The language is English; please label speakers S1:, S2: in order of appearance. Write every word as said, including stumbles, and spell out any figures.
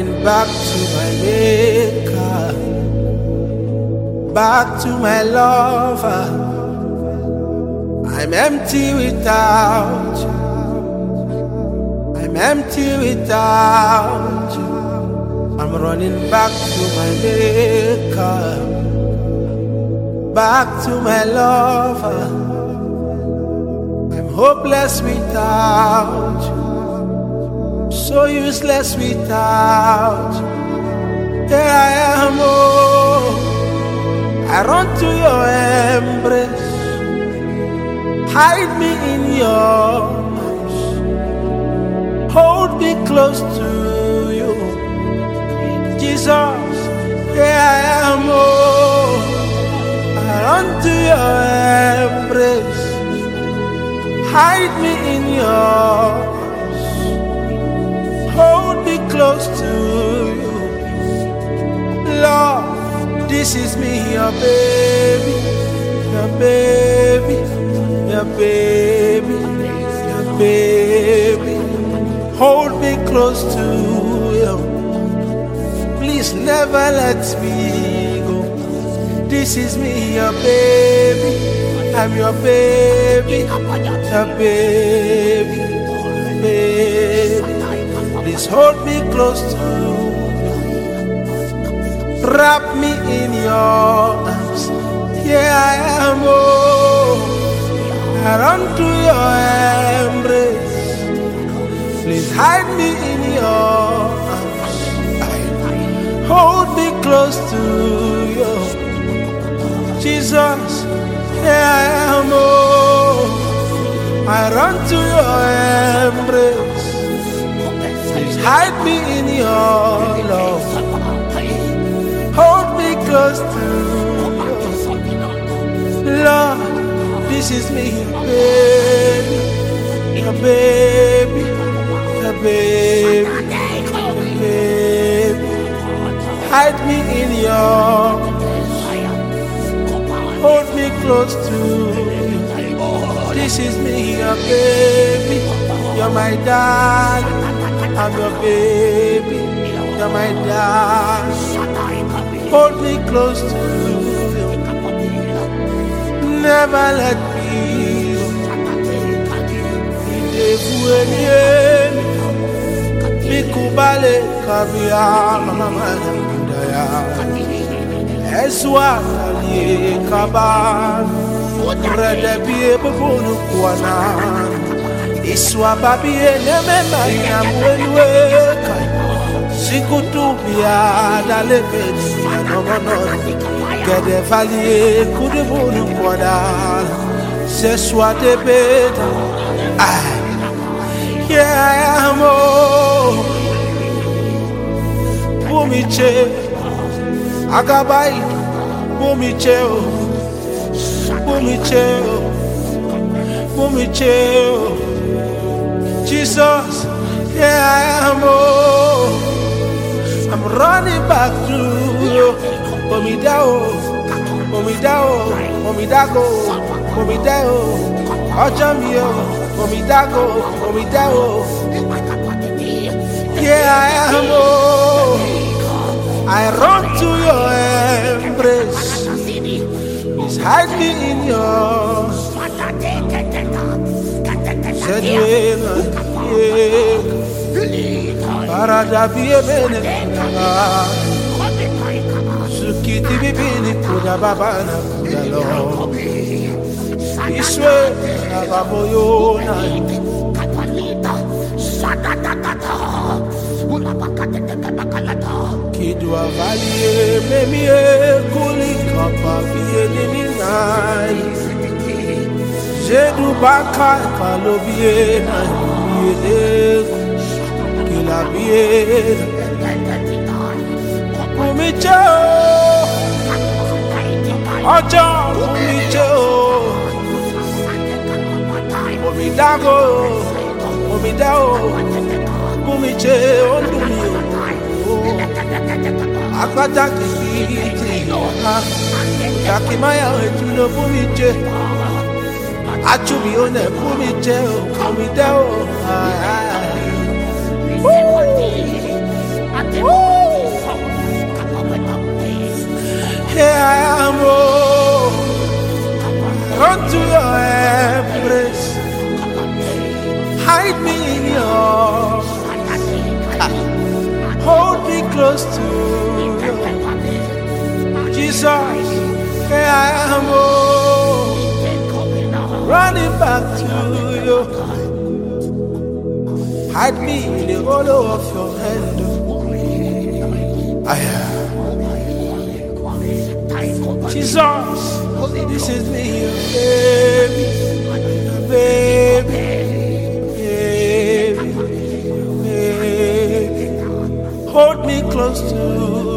S1: running back to my maker, back to my lover. I'm empty without you. I'm empty without you. I'm running back to my maker, back to my lover. I'm hopeless without you, so useless without you. Here I am, oh, I run to your embrace. Hide me in your arms, hold me close to you, Jesus. Here I am, oh, I run to your embrace. Hide me in your arms, hold me close to you, Lord. This is me, your baby, your baby, your baby, your baby. Hold me close to you. Please never let me go. This is me, your baby. I'm your baby, your baby, baby. Please hold me close to you. Wrap me in your arms. Here I am, oh, I run to your embrace. Please hide me in your arms, hold me close to you, Jesus. Here I am, oh, I run to your embrace. Please hide me in your love, hold me close to you, Lord. This is me, baby, your baby, your baby, your baby. Hide me in your, hold me close to you. This is me, your baby, you're my darling. I'm your baby, you're my darling. Hold me close to you. Never let me go. Mikubale kabia mama ndaya. Eswa ali kaban. Rede bie bubunu kuana. Iswa babie neme manya mwenwe. Sikutubia dale bedi anomono. Gede valie kudubunu kuana. Seswa de beda. Ah. Here I am, oh, Bumiche, Agabai, Bumiche, Bumiche, Bumiche, Jesus. Here I am, oh, I'm running back to you, Bomidao, Bomidao, Bomidago, Bomidao, Ojamio. Omidago, Omidago. Here I am, oh, I run to your embrace. Please hide me in your Zedwena, Paradabie Bene, Sukiti Bibini, Kuda Babana, Kudalo. Iswe Navaboyona Kidwa Valie Memie Kulika Pavie Ninai Jedu Baka Kalobie Naye Kilabie Umicho Ojo Umicho Omidago, Omidao, Bumiche, Ondumio, Akata Kiti, Yakimaya, Tuno Bumiche, Achubi on a Bumiche, Omidao. hide me in your, hold me close to you. Jesus, here I am, oh, running back to you. Hide me in the hollow of your hand. I am. Jesus, this is me, your baby, baby, baby, baby. Hold me close to you.